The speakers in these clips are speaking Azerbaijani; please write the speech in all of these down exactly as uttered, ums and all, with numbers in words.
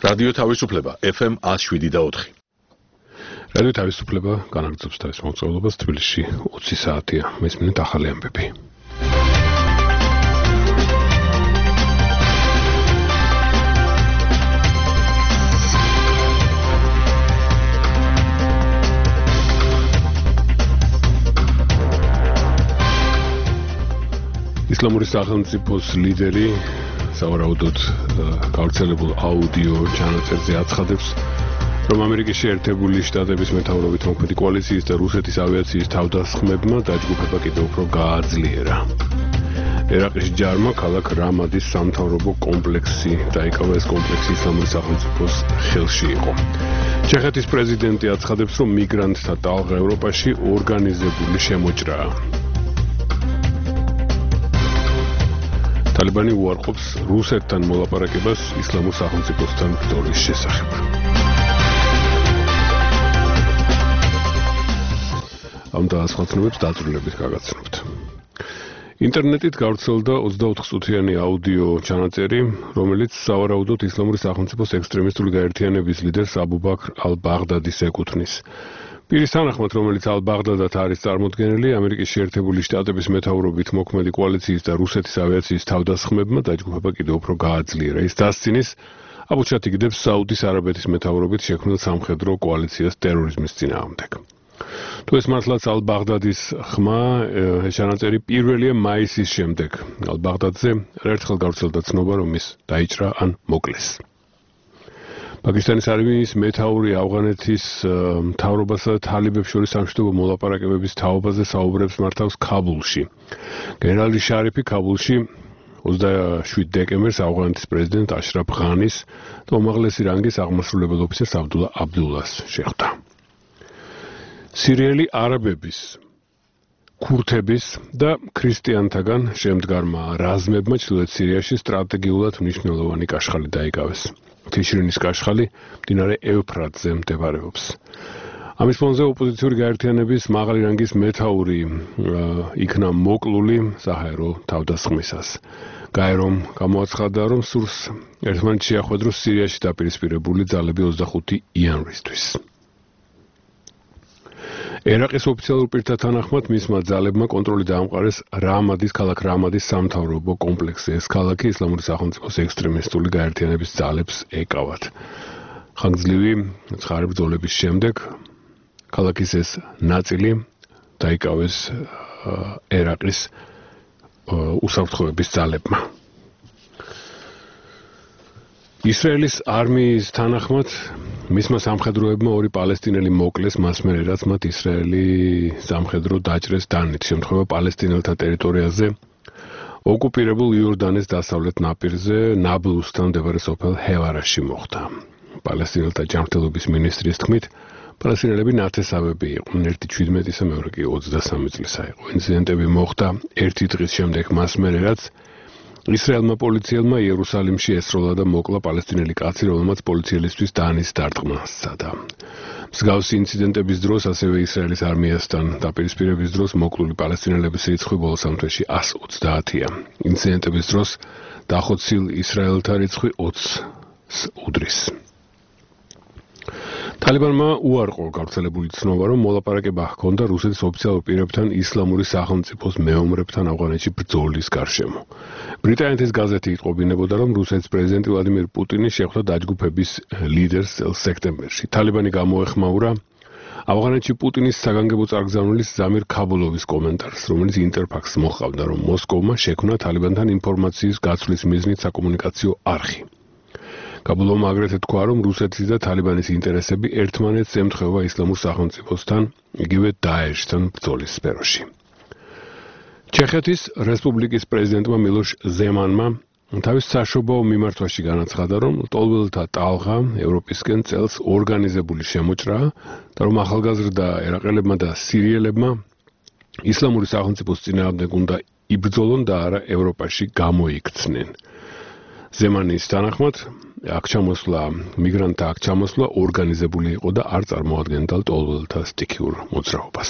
რადიო თავისუფლება ეფ ემ one oh seven და four. რადიო თავისუფლება განაგრძობს თავის მოწყობილობას თბილისში twenty საათია. მესმინეთ ახალი ამბები. ისლამური სახელმწიფოს ლიდერი სავარაუდოდ გავრცელებულ აუდიო ჩანაწერზე აცხადებს, რომ ამერიკის შეერთებული შტატების მეთაურობით მოქმედი კოალიციის და რუსეთის ავიაციის თავდასხმებმა დაჯგუფება კიდევ უფრო გააძლიერა. ერაყის ჯარმა ქალაქ რამადის სამთავრობო კომპლექსი დაიკავა. ეს კომპლექსი ისლამური სახელმწიფოს ხელში იყო. ჩეხეთის პრეზიდენტი აცხადებს, რომ მიგრანტთა ტალღა ევროპაში ორგანიზებული შემოჭრაა. Talibani უარყოფს რუსეთთან მოლაპარაკებას ისლამურ სახელმწიფოსთან ბრძოლის შესახებ. ამ დასახმარებლებს დაწვრილებით გაგაცნობთ. ინტერნეტით გავრცელდა twenty-four წუთიანი აუდიო ჩანაწერი, რომელიც სავარაუდოდ ისლამური სახელმწიფოს ექსტრემისტული გაერთიანების ლიდერს აბუ ბაქრ ალ-ბაღდადის ეკუთვნის. პირის თანახმად, რომელიც ალ-ბაღდადად არის წარმოდგენილი, ამერიკის შეერთებული შტატების მეთაურობით მოქმედი კოალიციის და რუსეთის ავიაციის თავდასხმებმა დაჯგუფება კიდევ უფრო გააძლიერა. ის დასცინის აბუჩათ იგდებს საუდის არაბეთის მეთაურობით შექმნილ სამხედრო კოალიციას ტერორიზმის წინააღმდეგ. თუ ეს მართლაც ალ-ბაღდადის ხმა, ეს ჩანაწერი პირველია მაისის შემდეგ. ალ-ბაღდადზე ერთხელ გავრცელდა ცნობა, რომ ის დაიჭრა ან მოკლეს. პაკისტანის არმიის მეთაური ავღანეთის მთავრობასა და თალიბებს შორის სამშვიდობო მოლაპარაკებების თაობაზე საუბრებს მართავს ქაბულში. გენერალი შარიფი ქაბულში twenty-seven დეკემბერს ავღანეთის პრეზიდენტ აშრაფ ღანის და უმაღლესი რანგის აღმასრულებელ ოფიცერს აბდულა აბდულას შეხვდა. სირიელი არაბების, ქურთების და ქრისტიანთაგან შემდგარმა რაზმებმა ჩრდილოეთ სირიაში სტრატეგიულად მნიშვნელოვანი კაშხალი დაიკავეს. თიშრინის კაშხალი მდინარე ევფრატზე მდებარეობს. ამის ფონზე ოპოზიციური გაერთიანების მაღალი რანგის მეთაური იქნა მოკლული საჰაერო თავდასხმისას. გაერომ გამოაცხადა, რომ სურს ერთმანეთს შეახვედროს სირიაში დაპირისპირებული ძალები twenty-five იანვრისთვის. ერაყის ოფიციალურ პირთა თანახმად მისმა ძალებმა კონტროლი დაამყარეს რამადის ქალაქ რამადის სამთავრობო კომპლექსზე. ეს ქალაქი ისლამური სახელმწიფოს ექსტრემისტული გაერთიანების ძალებს ეკავათ. ხანგრძლივი ცხარე ბრძოლების შემდეგ ქალაქის ეს ნაწილი დაიკავეს ერაყის უსაფრთხოების ძალებმა. ისრაელის არმიის თანახმად მისმა სამხედროებმა ორი პალესტინელი მოკლეს მას მერე, რაც მათ ისრაელი სამხედრო დაჭრეს დანით. შემთხვევა პალესტინელთა ტერიტორიაზე ოკუპირებულ იორდანის დასავლეთ ნაპირზე ნაბლუსთან მდებარე სოფელ ჰევარაში მოხდა. პალესტინელთა ჯანმრთელობის მინისტრის თქმით, პალესტინელები ნათესავები იყვნენ, ერთი seventeen-ისა, მეორე კი twenty-three წლისა იყო. ინციდენტები მოხდა ერთი დღის შემდეგ მას მერე, რაც ისრაელმა პოლიციელმა იერუსალიმში ესროლა და მოკლა პალესტინელი კაცი, რომელმაც პოლიციელისთვის დანის დარტყმა სცადა. მსგავსი ინციდენტების დროს, ასევე ისრაელის არმიასთან დაპირისპირების დროს მოკლული პალესტინელების რიცხვი ბოლო სამ თვეში one hundred thirty-ია. ინციდენტების დროს დახოცილ ისრაელთა რიცხვი twenty's უდრის. თალიბანმა უარყო გავრცელებული ცნობა, რომ მოლაპარაკება ჰქონდა რუსეთის ოფიციალურ პირებთან ისლამური სახელმწიფოს მეომრებთან ავღანეთში ბრძოლის გარშემო. ბრიტანეთის გაზეთი იტყობინებოდა, რომ რუსეთის პრეზიდენტი ვლადიმირ პუტინი შეხვდა დაჯგუფების ლიდერს წელს სექტემბერში. თალიბანი გამოეხმაურა ავღანეთში პუტინის საგანგებო წარგზავნილის ზამირ ქაბულოვის კომენტარს, რომელიც ინტერფაქსს მოჰყავდა, რომ მოსკოვმა შექმნა თალიბანთან ინფორმაციის გაცვლის მიზნით საკომუნიკაციო არხი. კაბულოვმა აგრეთვე თქვა, რომ რუსეთის და თალიბანის ინტერესები ერთმანეთს ემთხვევა ისლამურ სახელმწიფოსთან, იგივე დაეშთან ბრძოლის სფეროში. ჩეხეთის რესპუბლიკის პრეზიდენტმა მილოშ ზემანმა თავის საშობაო მიმართვაში განაცხადა, რომ ლტოლვილთა ტალღა ევროპისკენ წელს ორგანიზებული შემოჭრაა და რომ ახალგაზრდა ერაყელებმა და სირიელებმა ისლამური სახელმწიფოს წინააღმდეგ უნდა იბრძოლონ და არა ევროპაში გამოიქცნენ. ზემანის თანახმად აქ ჩამოსვლა, მიგრანტთა აქ ჩამოსვლა ორგანიზებული იყო და არ წარმოადგენდა ლტოლვილთა სტიქიურ მოძრაობას.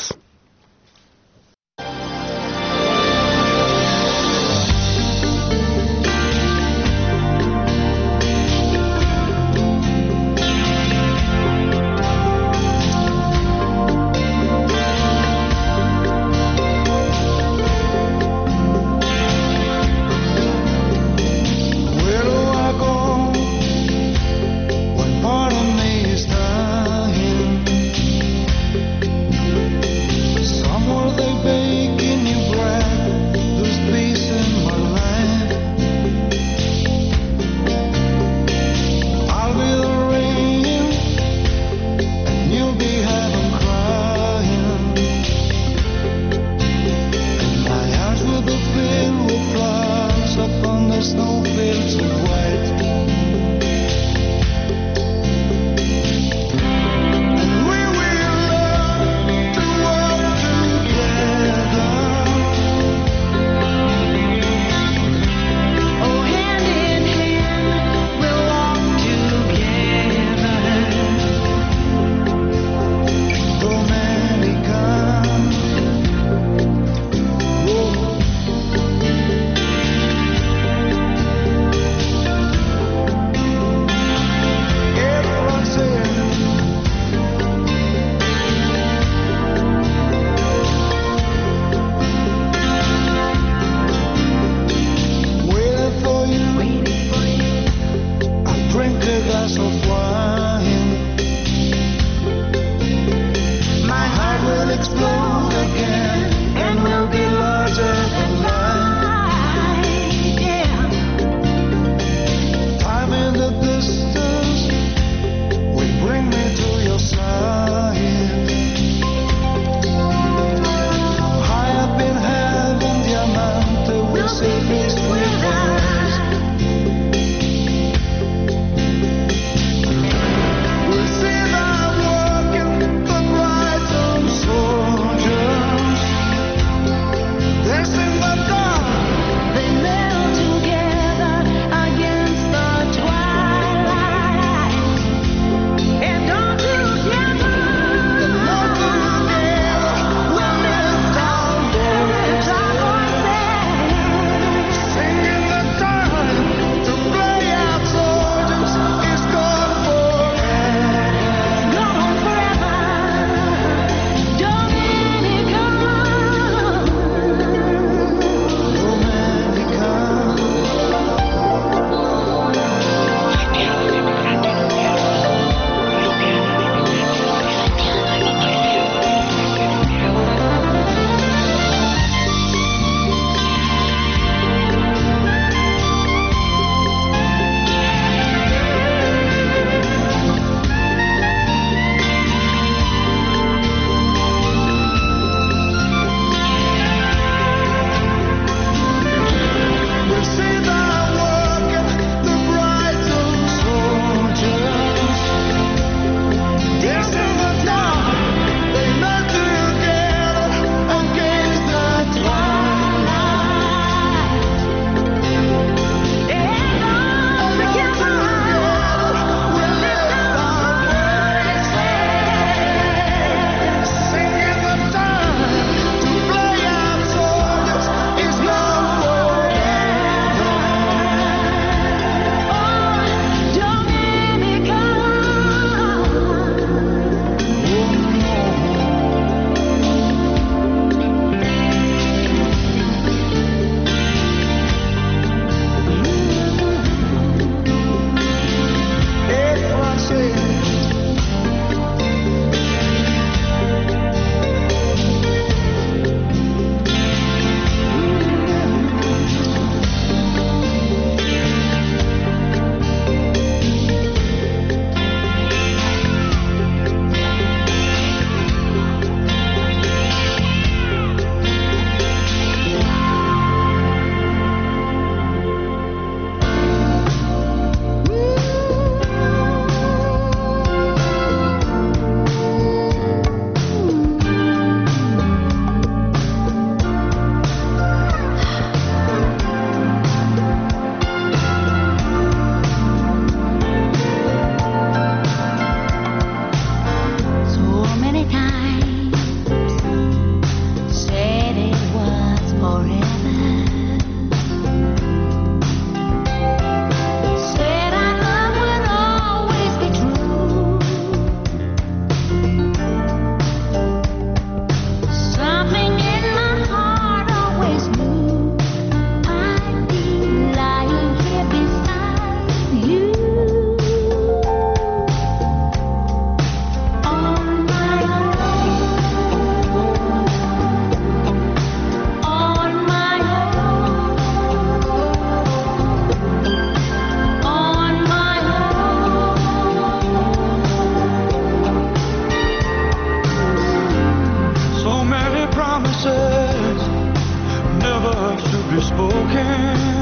be spoken.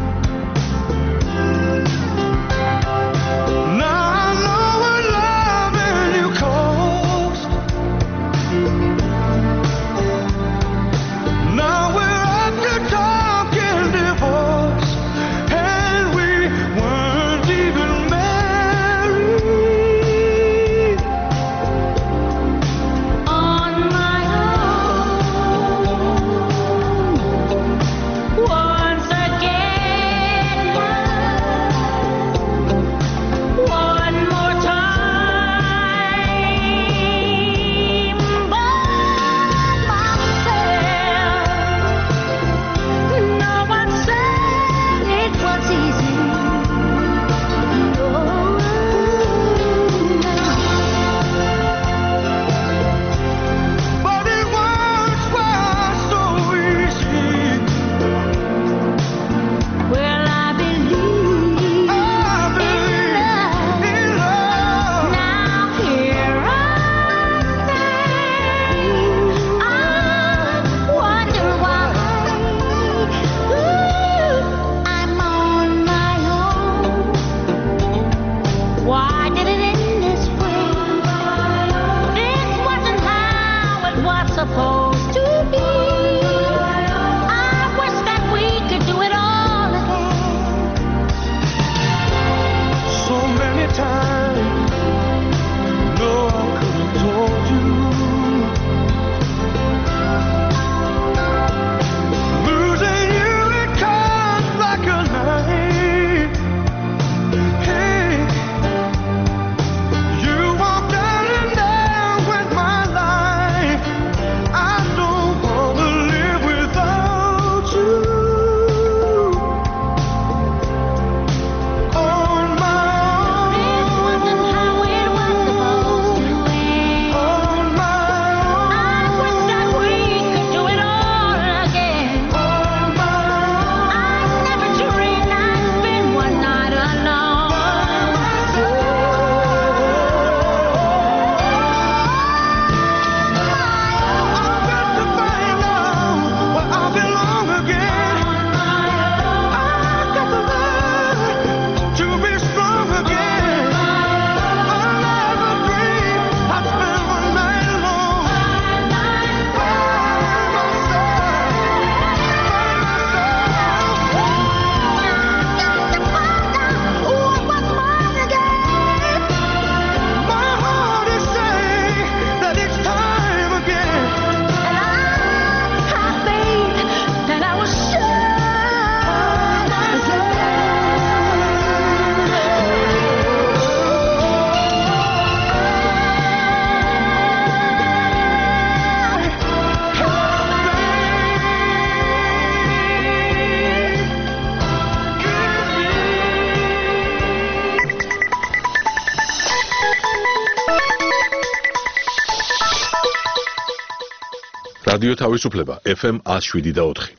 რადიო თავისუფლება ეფ ემ one oh seven და four.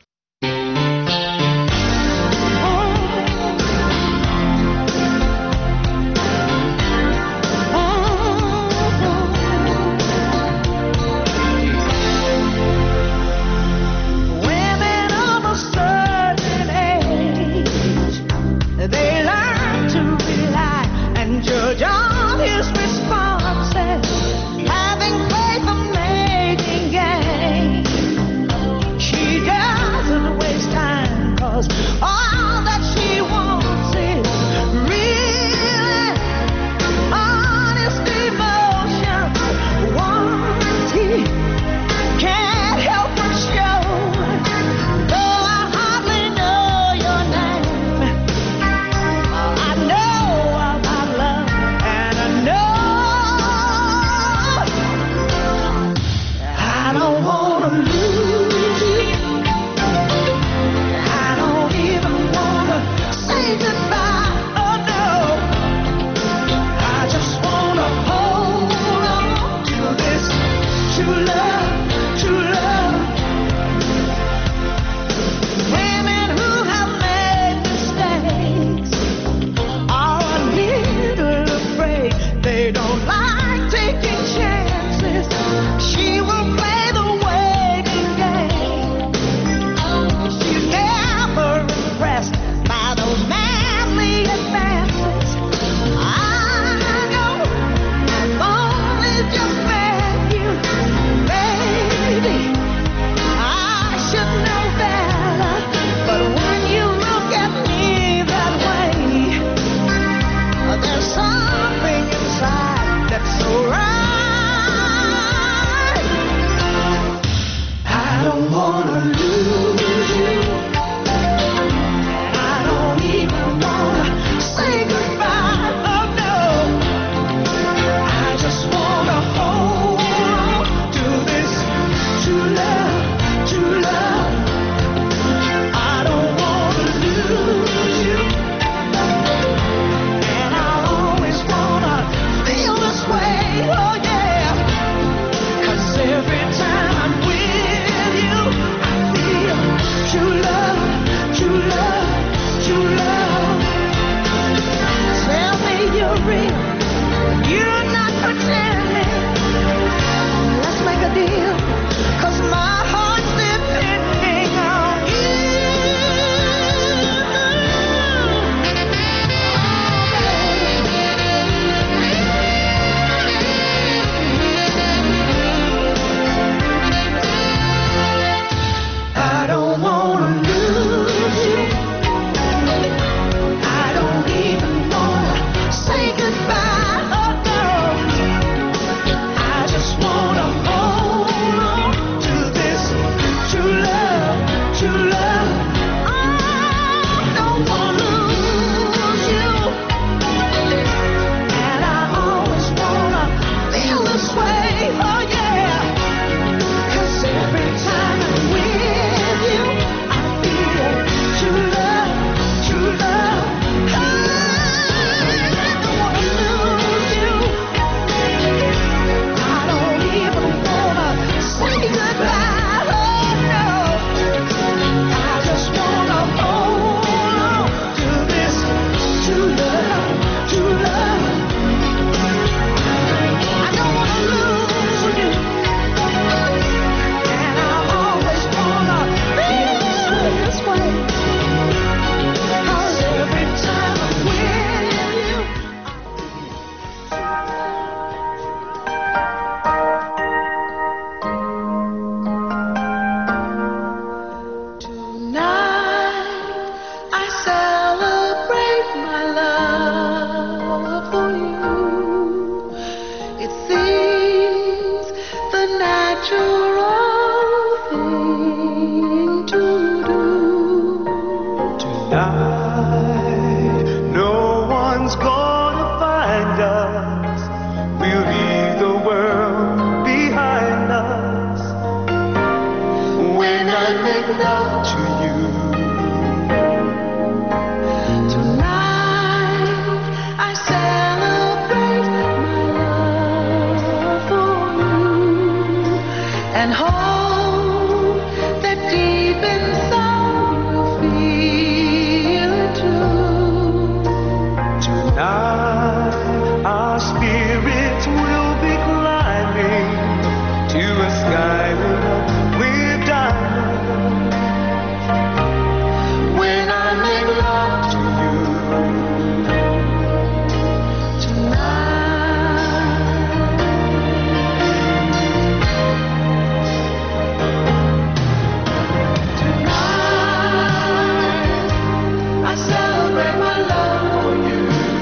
She does don't wanna lose you. I don't even wanna say goodbye. Oh no. I just wanna hold on to this true love, true love. I don't wanna lose you. And I always wanna feel this way. Oh yeah. 'Cause every time I'm with you, I feel true love, true love, true love. Tell me you're real, you're not pretending. Let's make a deal, 'cause my heart's depending on you. I don't wanna lose you. I don't even wanna say goodbye. Oh no. I just wanna hold on to this true love, true love. I don't wanna lose you. And I always wanna feel this way. Oh yeah. 'Cause every time I'm with you, I feel true love, true love. I don't wanna lose you. I don't even wanna say goodbye. Oh no. I just wanna hold on to this true love, true love. I don't wanna lose you. And I always wanna feel this way. 'Cause every time I'm with you, tonight I celebrate my love for you. It seems the natural thing to do. Tonight, no one's gonna find us. We'll leave the world behind us. When I make love to you, Tonight I celebrate my love for you and hope that deep inside you'll feel it too. tonight our spirits will be climbing to a sky lit up with diamonds. When I make love to you, Tonight I celebrate my love for you,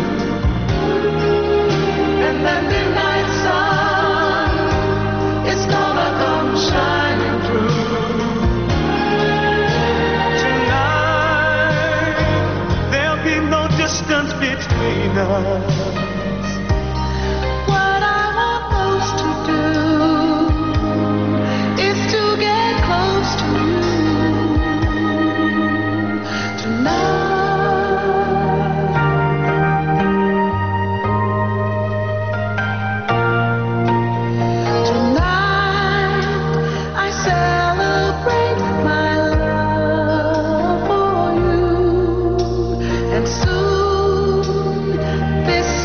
and that midnight sun is gonna come shining through. tonight there'll be no distance between us. What I want most to do is to get close to you tonight. Tonight I celebrate my love for you, and soon this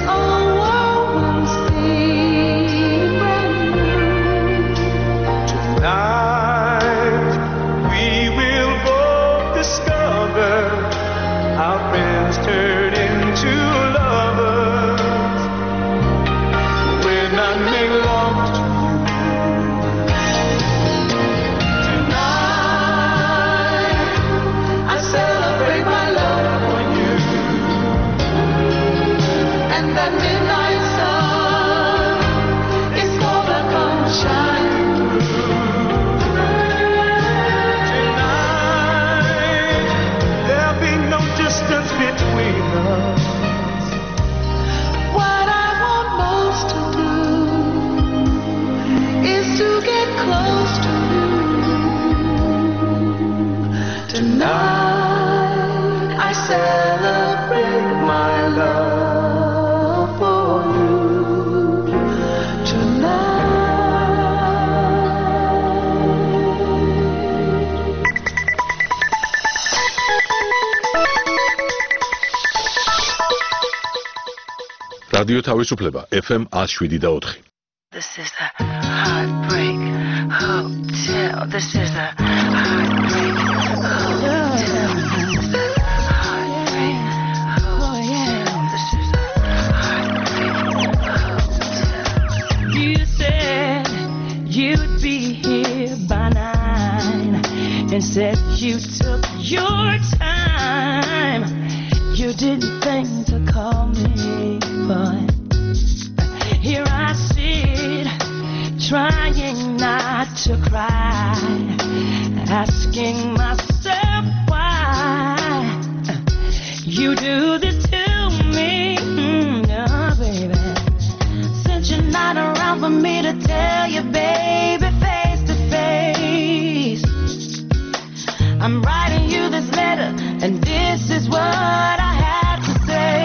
რადიო თავისუფლება F M one oh seven და four. This is the Heartbreak Hotel. This is the Heartbreak Hotel. Heartbreak Hotel. This is the Heartbreak Hotel. You said you'd be here by nine, and said you took your time. You didn't think to call me, but here I sit, trying not to cry, asking myself why you do this to me, mm, oh, baby. Since you're not around for me to tell you, baby, face to face, I'm writing you this letter, and this is what I have to say.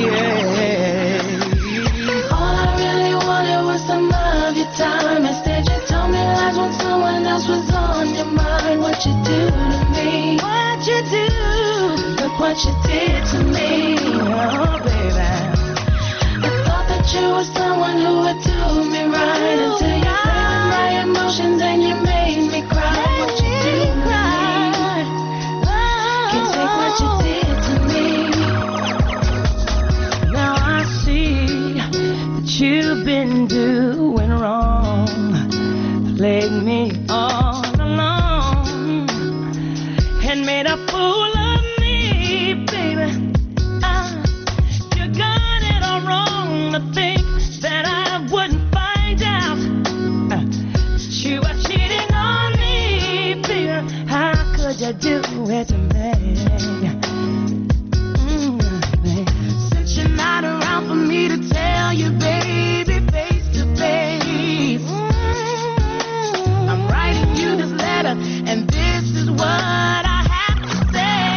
All I really wanted was some of your time. Instead, you told me lies when someone else was on your mind. What you do to me? What you do? Look what you did to me, oh baby. I thought that you were someone who would do me right until you played with my emotions and you made me cry. What you do to me? Can't take what you did to me. Now I see that you've been doing wrong, played me all along, and made a fool of me, baby. Ah, you got it all wrong to think that I wouldn't find out uh, that you were cheating on me, baby. How could you do it to me? Mm, baby. Since you're not around for me to tell you, baby, face to face, I'm writing you this letter, and this is what I have to say.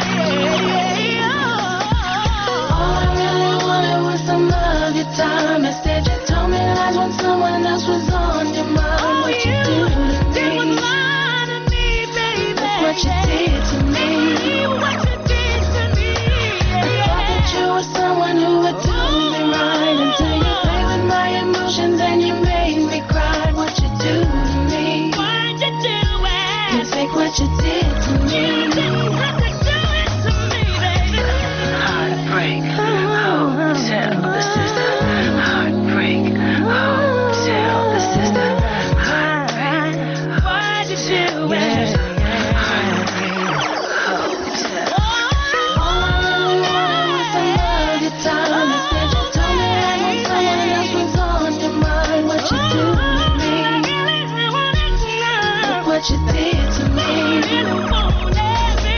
All I really wanted was some of your time. Instead, you told me lies when someone else was on your mind. Oh, what you, you do to me? Lie to me, baby. Look what you did to me. What you did to me. I thought that you were someone who would do me right until you played with my emotions and you made me cry. What you do to me? Why'd you do it? You take what you did to me. You didn't have to do it to me, baby. Heartbreak Hotel. This is the Heartbreak Hotel. This is the Heartbreak Hotel. Why'd you do it? Heartbreak Hotel. All I really wanted was some of your time. Instead, you told me I want someone else was on your mind. What you do to me? Look what you did to me.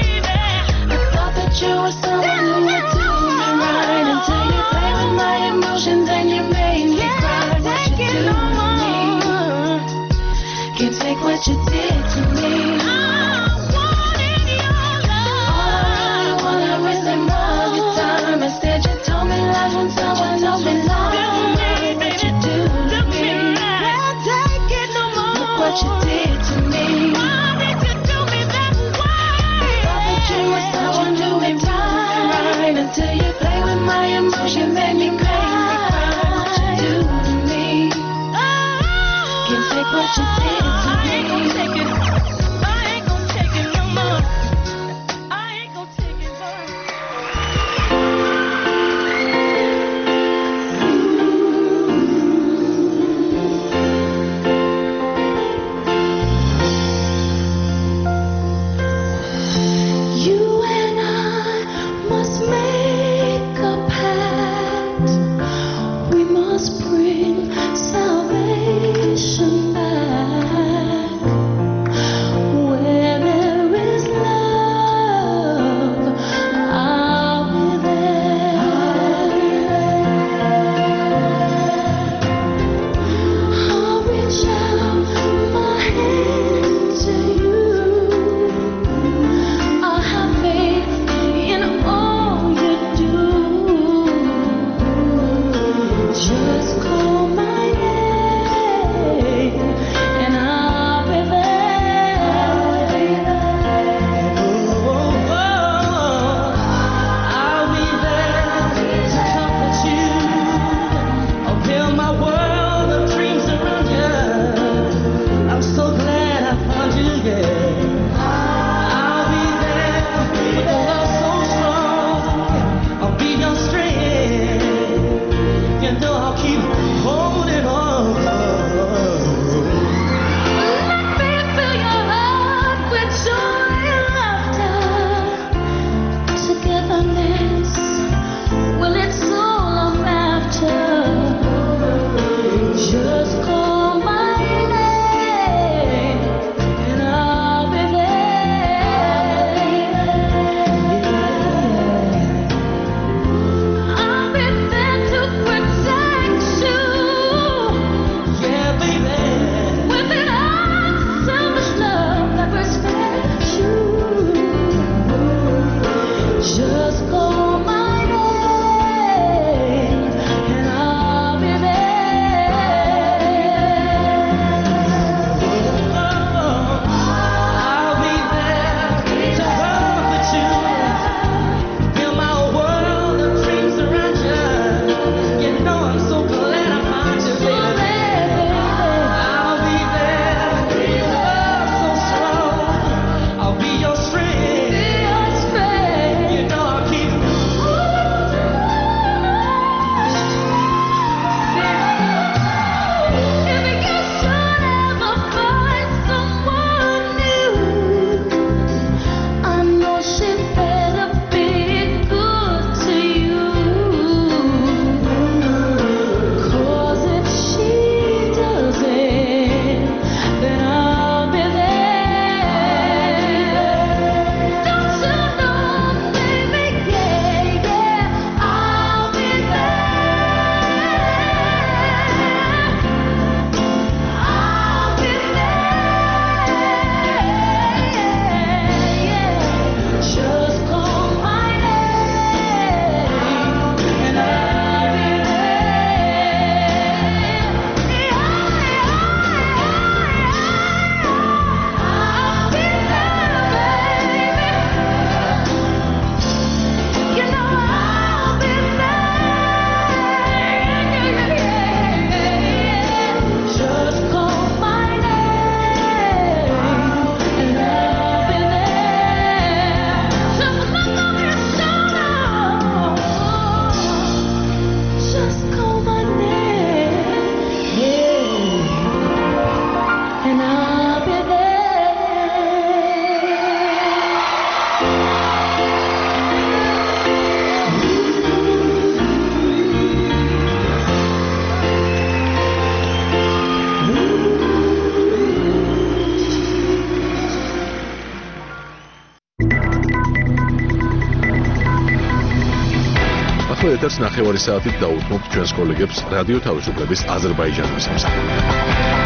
ეთერს ნახევარი საათით დაუთმობთ ჩვენს კოლეგებს რადიო თავისუფლების აზერბაიჯანის მოსამსახურში.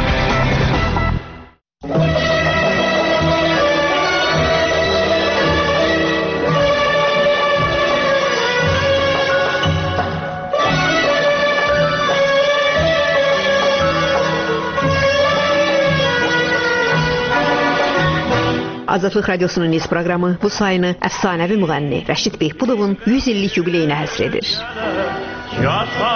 Azadlıq Radiosunun iz proqramı bu sayını əfsanəvi müğənni Rəşid Behbudovun yüz illik yubileyinə həsr edir. Yata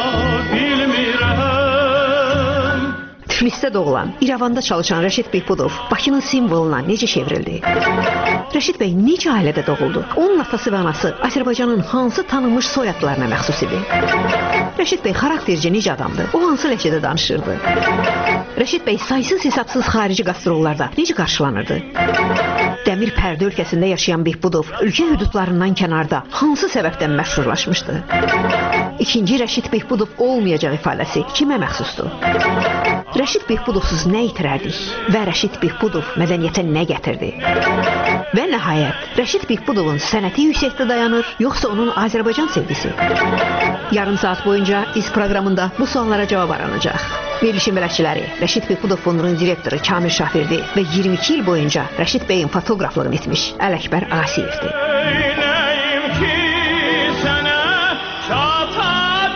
bilmirəm. Tiflisdə doğulan, İrəvanda çalışan Rəşid Behbudov Bakının simvoluna necə çevrildi? Rəşid bəy necə ailədə doğuldu? Onun atası və anası Azərbaycanın hansı tanınmış soyadlarına məxsus idi? Rəşid bəy xaraktercə necə adamdı? O hansı ləhcədə danışırdı? Rəşid bəy saysız hesabsız xarici qastrollarda necə qarşılanırdı? Dəmir pərdə ölkəsində yaşayan Behbudov ölkə hüdudlarından kənarda hansı səbəbdən məşhurlaşmışdı? İkinci Rəşid Behbudov olmayacaq ifadəsi kimə məxsusdur? Rəşid Behbudovsuz nə itirərdik və Rəşid Behbudov mədəniyyətə nə gətirdi? Və nəhayət, Rəşid Behbudovun sənəti yüksəkdə dayanır, yoxsa onun Azərbaycan sevgisi? Yarım saat boyunca iz proqramında bu suallara cavab aranacaq. Verilişin bələdçiləri Rəşid Behbudov fondunun direktoru Kamil Şafirdi və iyirmi iki il boyunca Rəşid bəyin fotoqraflığını etmiş Ələkbər Asiyevdir. Neyləyim ki sənə çata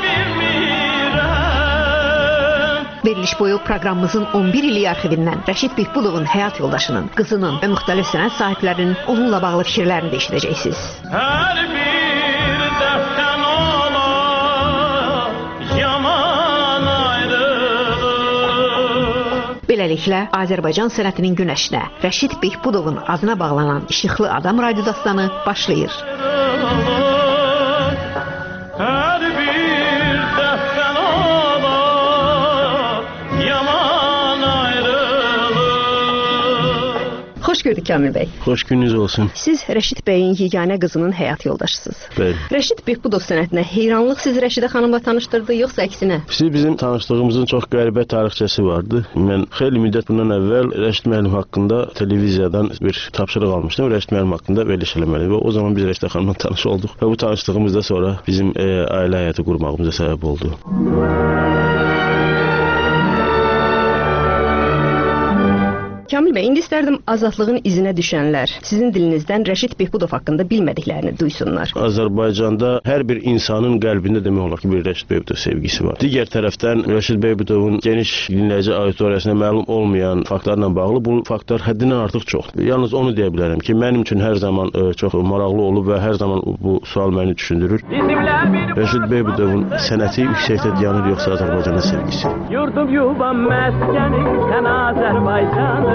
bilmirəm. Veriliş boyu proqramımızın on bir illik arxivindən Rəşid Behbudovun həyat yoldaşının, qızının və müxtəlif sənət sahiblərinin onunla bağlı fikirlərini də eşidəcəksiniz. Hər bir dəftən ola yaman ayrılır. Beləliklə, Azərbaycan sənətinin günəşinə Rəşid Behbudovun adına bağlanan İşıqlı Adam radio dastanı başlayır. Hər bir dəftən ola yaman ayrılır. Xoş gördük Kamil bəy. Xoş gününüz olsun. Siz Rəşid bəyin yeganə qızının həyat yoldaşısınız. Bəli. Rəşid Behbudov sənətinə heyranlıq sizi Rəşidə xanımla tanışdırdı, yoxsa əksinə? Siz bizim tanışdığımızın çox qəribə tarixçəsi vardı. Mən xeyli müddət bundan əvvəl Rəşid müəllim haqqında televiziyadan bir tapşırıq almışdım. Rəşid müəllim haqqında verilиш eləməli və o zaman biz Rəşidə xanımla tanış olduq və bu tanışlığımız da sonra bizim e, ailə həyatı qurmağımıza səbəb oldu. Kamil bəy, indi istərdim azadlığın izinə düşənlər sizin dilinizdən Rəşid Behbudov haqqında bilmədiklərini duysunlar. Azərbaycanda hər bir insanın qəlbində demək olar ki, bir Rəşid Behbudov sevgisi var. Digər tərəfdən Rəşid Behbudovun geniş dinləyici auditoriyasına məlum olmayan faktlarla bağlı bu faktlar həddindən artıq çoxdur. Yalnız onu deyə bilərəm ki, mənim üçün hər zaman e, çox maraqlı olub və hər zaman bu sual məni düşündürür. Rəşid Behbudovun sənəti yüksəkdə dayanır yoxsa Azərbaycana sevgisi? Yurdum yuvam məskənim sən Azərbaycanım.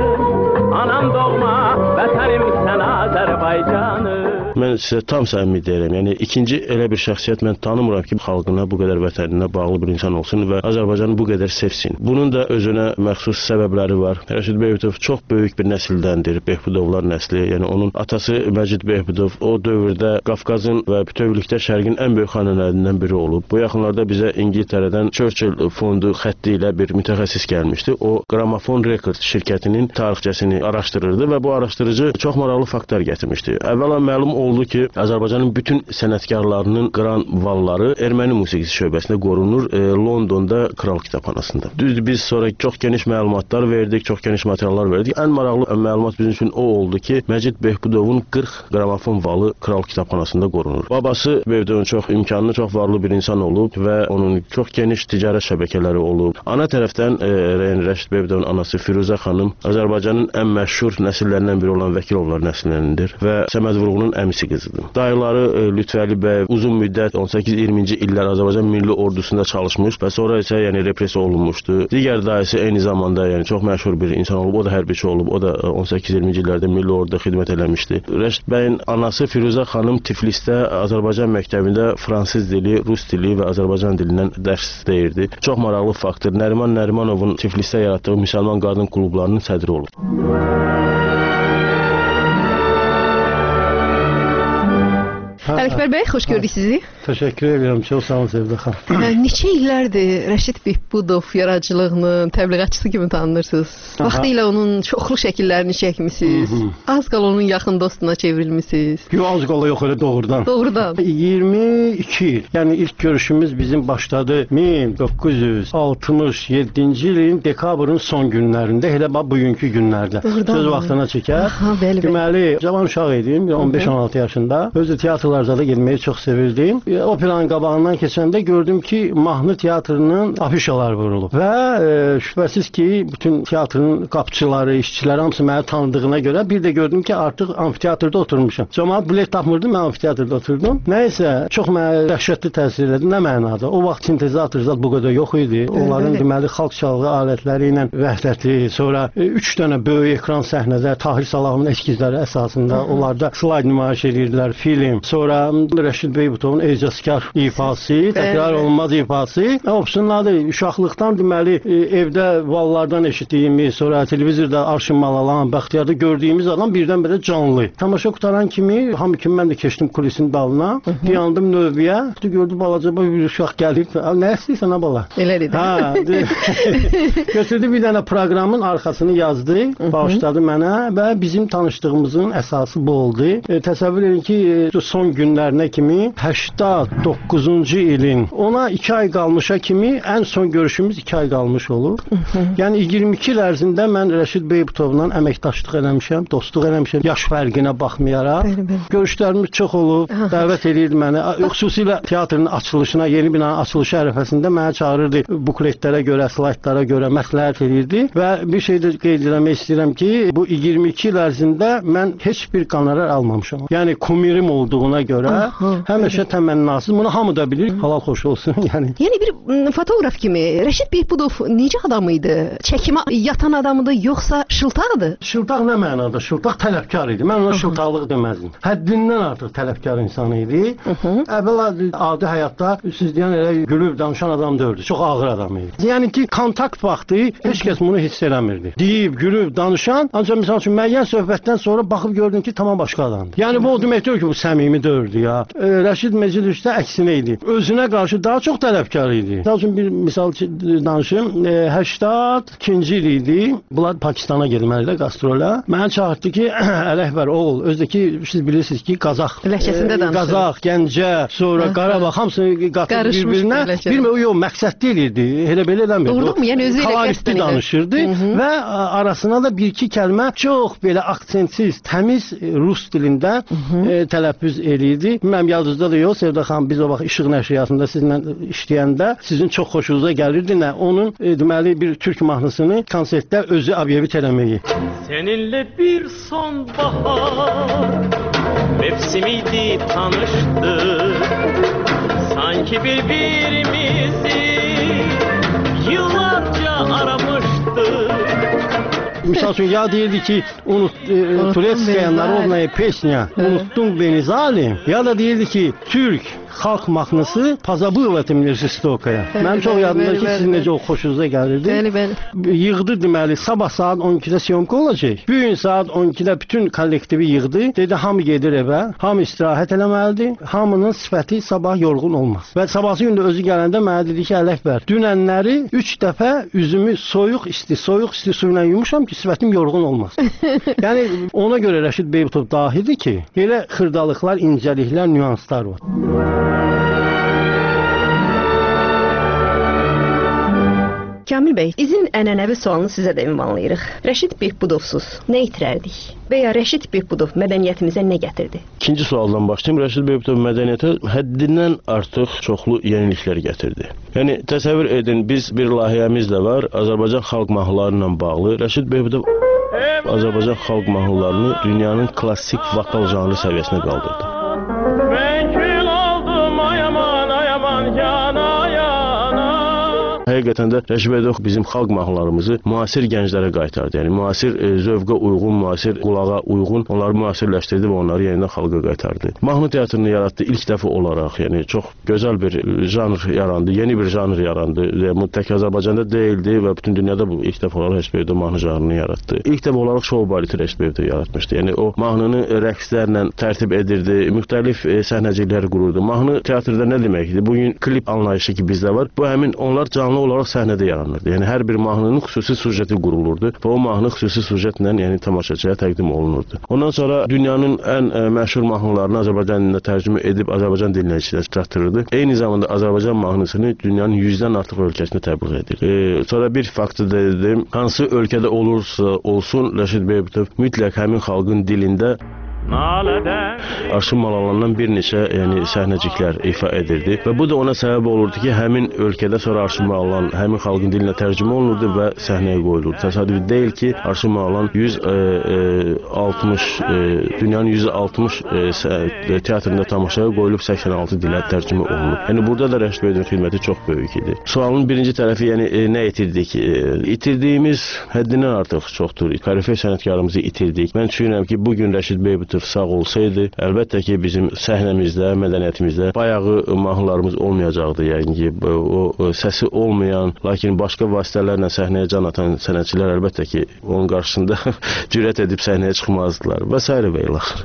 Anam doğma vətənim sən Azərbaycanım. Mən sizə tam səmimi deyirəm. Yəni ikinci elə bir şəxsiyyət mən tanımıram ki, xalqına bu qədər vətəninə bağlı bir insan olsun və Azərbaycanı bu qədər sevsin. Bunun da özünə məxsus səbəbləri var. Rəşid Behbudov çox böyük bir nəsildəndir, Behbudovlar nəsli. Yəni onun atası Məcid Behbudov o dövrdə Qafqazın və bütövlükdə Şərqin ən böyük xanələrindən biri olub. Bu yaxınlarda bizə İngiltərədən Churchill fondu xətti ilə bir mütəxəssis gəlmişdi. O Gramophone Records şirkətinin tarixçəsini araşdırırdı və bu araşdırıcı çox maraqlı faktlar gətirmişdi. Əvvəla məlum oldu ki, Azərbaycanın bütün sənətkarlarının qıran valları erməni musiqisi şöbəsində qorunur e, Londonda Kral Kitabxanasında. Düzdür, biz sonra çox geniş məlumatlar verdik, çox geniş materiallar verdik. Ən maraqlı məlumat bizim üçün o oldu ki, Məcid Behbudovun qırx qramofon valı Kral Kitabxanasında qorunur. Babası Behbudovun çox imkanlı, çox varlı bir insan olub və onun çox geniş ticarət şəbəkələri olub. Ana tərəfdən e, Rəşid Behbudovun anası Firuzə xanım Azərbaycanın ən məşhur nəsillərindən biri olan Vəkilovlar nəslindəndir və Səməd Vurğunun əmisi qızıdır. Dayıları e, Lütfəli bəy uzun müddət on səkkiz iyirminci illər Azərbaycan Milli Ordusunda çalışmış və sonra isə yəni repressiya olunmuşdu. Digər dayısı eyni zamanda yəni çox məşhur bir insan olub, o da hərbiçi olub, o da on səkkiz iyirminci illərdə Milli Orduda xidmət eləmişdi. Rəşid bəyin anası Firuzə xanım Tiflisdə Azərbaycan məktəbində fransız dili, rus dili və Azərbaycan dilindən dərs deyirdi. Çox maraqlı faktdır. Nəriman Nərimanovun Tiflisdə yaratdığı müsəlman qadın klublarının sədri olub. Ələkbər bəy, xoş gördük sizi. Təşəkkür edirəm, çox sağ olun Sevda xanım. Neçə illərdir Rəşid Behbudov yaradıcılığının təbliğatçısı kimi tanınırsınız. Vaxtilə onun çoxlu şəkillərini çəkmisiniz. Az qala onun yaxın dostuna çevrilmisiniz. Yox, az qala yox, elə doğrudan. Doğrudan. iyirmi iki il. Yəni ilk görüşümüz bizim başladı min doqquz yüz altmış yeddinci ilin dekabrın son günlərində, elə bax bugünkü günlərdə. Doğrudan. Söz vaxtına çəkər. Aha, bəli, bəli. Deməli, cavan uşaq idim, on beş on altı yaşında. Özü teatrlarda da getməyi çox sevirdim. Operanın qabağından keçəndə gördüm ki, mahnı teatrının afişalar vurulub. Və e, şübhəsiz ki, bütün teatrın qapçıları, işçiləri hamısı məni tanıdığına görə bir də gördüm ki, artıq amfiteatrda oturmuşam. Cəmaət bilet tapmırdı, mən amfiteatrda oturdum. Nəysə, çox mənə dəhşətli təsir elədi. Nə mənada? O vaxt sintezator zat bu qədər yox idi. Onların deməli xalq çalğı alətləri ilə vəhdəti, sonra e, üç dənə böyük ekran səhnədə Tahir Salahovun eskizləri əsasında onlarda slayd nümayiş edirdilər, film. Sonra Rəşid Behbudovun ecazkar ifası, təkrar olunmaz ifası. Opsunladı. Uşaqlıqdan deməli e, evdə vallardan eşitdiyimiz, sonra televizorda Arşın Malalan, Bəxtiyarda gördüyümüz adam birdən-birə canlı. Tamaşa qutaran kimi, hamı kimi mən də keçdim kulisin dalına. Yandım növbəyə. Gördü balaca bir uşaq gəlib. Nə istəyirsən ha bala? Elə dedi. Ha, götürdü bir dənə proqramın arxasını yazdı, bağışladı mənə və bizim tanışdığımızın əsası bu oldu. E, təsəvvür edin ki, e, son günlərinə kimi səksən doqquzuncu ilin ona iki ay qalmışa kimi ən son görüşümüz iki ay qalmış olur. Yəni iyirmi iki il ərzində mən Rəşid Behbudovla əməkdaşlıq eləmişəm, dostluq eləmişəm, yaş fərqinə baxmayaraq. Bəli, bəli. Görüşlərimiz çox olub, dəvət edirdi məni. Xüsusilə teatrın açılışına, yeni binanın açılışı ərəfəsində məni çağırırdı. Bukletlərə görə, slaydlara görə məsləhət edirdi və bir şey də qeyd etmək istəyirəm ki, bu iyirmi iki il ərzində mən heç bir qonorar almamışam. Yəni kumirim olduğuna görə aha, həmişə təmənnasız. Bunu hamı da bilir. Halal xoş olsun. Yəni Yəni bir m, fotoqraf kimi Rəşid Behbudov necə adam idi? Çəkimə yatan adamıdı, yoxsa şıltaqdı? Şıltaq nə mənada? Şıltaq tələbkar idi. Mən ona şıltaqlıq deməzdim. Həddindən artıq tələbkar insan idi. Əvvəla adi həyatda siz deyən elə gülüb danışan adam deyildi. Çox ağır adam idi. Yəni ki, kontakt vaxtı heç kəs bunu hiss eləmirdi. Deyib, gülüb, danışan, ancaq misal üçün müəyyən söhbətdən sonra baxıb gördüm ki, tamam başqa adamdır. Yəni bu o demək deyil ki, bu səmimi deyildi ya. E, Rəşid Məcid-Rüşdə əksinə idi. Özünə qarşı daha çox tələbkar idi. Misal üçün bir misal danışım. E, səksən ikinci il idi. Bunlar Pakistana getməlidir qastrola. Mənə çağırdı ki, Ələkbər oğul, özdəki siz bilirsiniz ki, Qazax. Ləhcəsində danışır. Qazax, Gəncə, sonra Qarabağ hamısını qatıb bir-birinə. Bilmə, yox, məqsəd deyildi. Elə belə eləmirdi. Doğrumu? Yəni özü ilə qəsdən danışırdı və arasına da bir-iki kəlmə çox belə aksentsiz, təmiz rus dilində e, tələffüz eləyirdi. Bilməm, yadınızda da yox, Sevda xanım, biz o vaxt İşıq Nəşriyyatında sizinlə işləyəndə sizin çox xoşunuza gəlirdi nə? Onun e, deməli bir türk mahnısını konsertdə özü obyevit eləməyi. Seninle bir sonbahar mevsimiydi tanıştık. Sanki birbirimizi yıllarca aramıştık. Misal üçün, ya deyirdi ki, unut, e, Turetskaya Narodnaya pesnya, unuttun beni zalim, ya da deyirdi ki, Türk xalq mahnısı Pozabıla etmir Jistokaya. Mənim çox yadımda ki, sizin necə o xoşunuza gəlirdi. Bəli, bəli. Yığdı deməli, sabah saat on ikidə siyomka olacaq. Bu gün saat on ikidə bütün kollektivi yığdı. Dedi, hamı gedir evə, hamı istirahət eləməlidir. Hamının sifəti sabah yorğun olmaz. Və sabahsı gündə özü gələndə mənə dedi ki, Ələkbər, dünənləri üç dəfə üzümü soyuq isti, soyuq isti suyla yumuşam ki, sifətim yorğun olmaz. Yəni ona görə Rəşid Behbudov dahidir ki, elə xırdalıqlar, incəliklər, nüanslar var. Kamil bəy, izin ənənəvi sualını sizə də ünvanlayırıq. Rəşid Behbudovsuz nə itirərdik? Və ya Rəşid Behbudov mədəniyyətimizə nə gətirdi? İkinci sualdan başlayım. Rəşid Behbudov mədəniyyətə həddindən artıq çoxlu yeniliklər gətirdi. Yəni təsəvvür edin, biz bir layihəmiz də var, Azərbaycan xalq mahnıları ilə bağlı. Rəşid Behbudov Azərbaycan xalq mahnılarını dünyanın klassik vokal janrı səviyyəsinə qaldırdı. həqiqətən də Rəşid Bəyətov bizim xalq mahnılarımızı müasir gənclərə qaytardı. Yəni müasir e, zövqə uyğun, müasir qulağa uyğun onları müasirləşdirdi və onları yenidən xalqa qaytardı. Mahnı teatrını yaratdı ilk dəfə olaraq. Yəni çox gözəl bir janr yarandı, yeni bir janr yarandı. Bu tək Azərbaycanda deyildi və bütün dünyada bu ilk dəfə olaraq Rəşid Bəyətov mahnı janrını yaratdı. İlk dəfə olaraq şou baleti Rəşid Bəyətov yaratmışdı. Yəni o mahnını rəqslərlə tərtib edirdi, müxtəlif e, səhnəciklər qururdu. Mahnı teatrda nə deməkdir? Bugün klip anlayışı ki bizdə var. Bu həmin onlar canlı olaraq səhnədə yaranırdı. Yəni hər bir mahnının xüsusi süjeti qurulurdu və o mahnı xüsusi süjetlə, yəni tamaşaçıya təqdim olunurdu. Ondan sonra dünyanın ən ə, məşhur mahnılarını Azərbaycan dilində tərcümə edib Azərbaycan dinləyicilərə çatdırırdı. Eyni zamanda Azərbaycan mahnısını dünyanın yüzdən artıq ölkəsinə təbliğ edir. E, sonra bir faktı da dedim, hansı ölkədə olursa olsun Rəşid Bəyətov mütləq həmin xalqın dilində Arşın Malalandan bir neçə yəni, səhnəciklər ifa edirdi və bu da ona səbəb olurdu ki, həmin ölkədə sonra Arşın Malalan həmin xalqın dilinə tərcümə olunurdu və səhnəyə qoyulurdu. Təsadüfi deyil ki, Arşın Malalan yüz altmış, e, e, dünyanın yüz altmış e, teatrında tamaşaya qoyulub səksən altı dilə tərcümə olunub. Yəni burada da Rəşid Bəyətovun xidməti çox böyük idi. Sualın birinci tərəfi, yəni e, nə itirdik? E, itirdiyimiz həddindən artıq çoxdur. Korifey sənətkarımızı itirdik. Mən düşünürəm ki, bugün Rəşid Bəyətov sağ olsaydı, əlbəttə ki, bizim səhnəmizdə, mədəniyyətimizdə bayağı mahnılarımız olmayacaqdı. Yəni ki, o, o səsi olmayan, lakin başqa vasitələrlə səhnəyə can atan sənətçilər əlbəttə ki, onun qarşısında cürət edib səhnəyə çıxmazdılar və s. və ilaxır.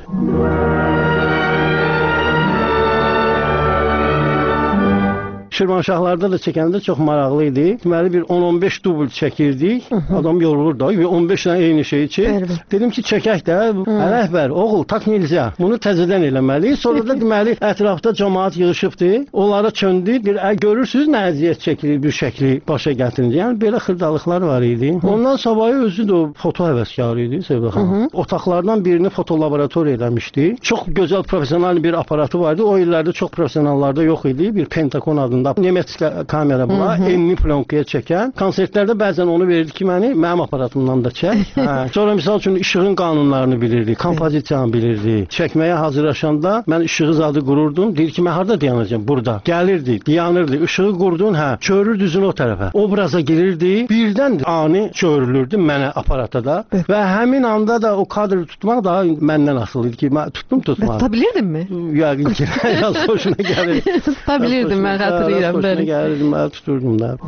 Şirvanşahlarda da çəkəndə çox maraqlı idi. Deməli bir on on beş dubl çəkirdik. Adam yorulur da. on beş dənə eyni şeyi çək. Bəli. Dedim ki, çəkək də. Rəhbər, oğul, tak nilzə. Bunu təzədən eləməli. Sonra da deməli ətrafda cəmaət yığılışıbdı. Onlara çöndü. Bir görürsüz nə əziyyət çəkilir bir şəkli başa gətirince. Yəni belə xırdalıqlar var idi. Ondan savayı özü də foto həvəskarı idi Sevda xanım. Otaqlardan birini foto laboratoriya eləmişdi. Çox gözəl professional bir aparatı vardı. O illərdə çox professionallarda yox idi. Bir Pentagon adında Nemet kamera bula, enli plonkaya çəkən. Konsertlərdə bəzən onu verirdi ki, məni mənim aparatımdan da çək. Hə. Sonra misal üçün işığın qanunlarını bilirdi, kompozisiyanı bilirdi. Çəkməyə hazırlaşanda mən işığı zadı qururdum. Deyir ki, mən harda dayanacağam? Burada. Gəlirdi, dayanırdı. Işığı qurdun, hə, çörür düzünü o tərəfə. Obraza girirdi. Birdən ani çörülürdü mənə aparata da. Və həmin anda da o kadrı tutmaq daha məndən asılı idi ki, mən tutdum tutmadım. Tutabilirdin mi? Yəqin ki, yaz hoşuna gəlir. Tutabilirdim, mən xatırlayıram. Hoşuna gəlirdim, mən tuturdum da.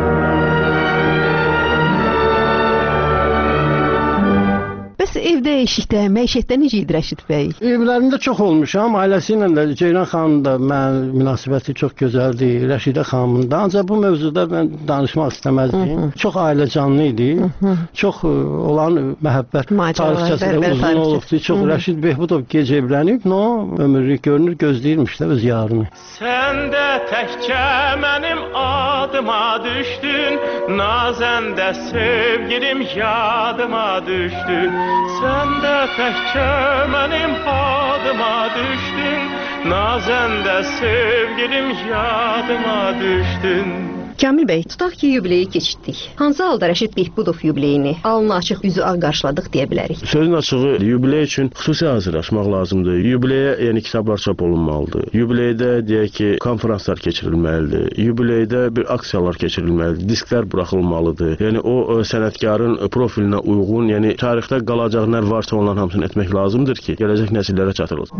Bəs evdə, eşikdə, məişətdə necə idi Rəşid bəy? Evlərində çox olmuşam. Ailəsi ilə də Ceyran xanım da mən münasibəti çox gözəldir. Rəşidə xanımın da. Ancaq bu mövzuda mən danışmaq istəməzdim. Hı -hı. Çox ailə canlı idi. Hı -hı. Çox olan məhəbbət tarixçəsi də uzun olubdu. Çox Rəşid Bəyətov gec evlənib. No, ömürlük görünür, gözləyirmiş də öz yarını. Sən də təkcə mənim adıma düşdün, nazəndə sevgilim yadıma düşdün. Sən də təkcə mənim adıma düşdün, nazəndə sevgilim yadıma düşdün. Kamil bəy, tutaq ki, yubileyi keçirdik. Hansı halda Rəşid Bəyətov yubileyini alnı açıq, üzü ağ qarşıladıq deyə bilərik? Sözün açığı, yubiley üçün xüsusi hazırlaşmaq lazımdır. Yubileyə yəni kitablar çap olunmalıdır. Yubileydə deyək ki, konferanslar keçirilməlidir. Yubileydə bir aksiyalar keçirilməlidir. Disklər buraxılmalıdır. Yəni o sənətkarın profilinə uyğun, yəni tarixdə qalacaq nə varsa onların hamısını etmək lazımdır ki, gələcək nəsillərə çatdırılsın.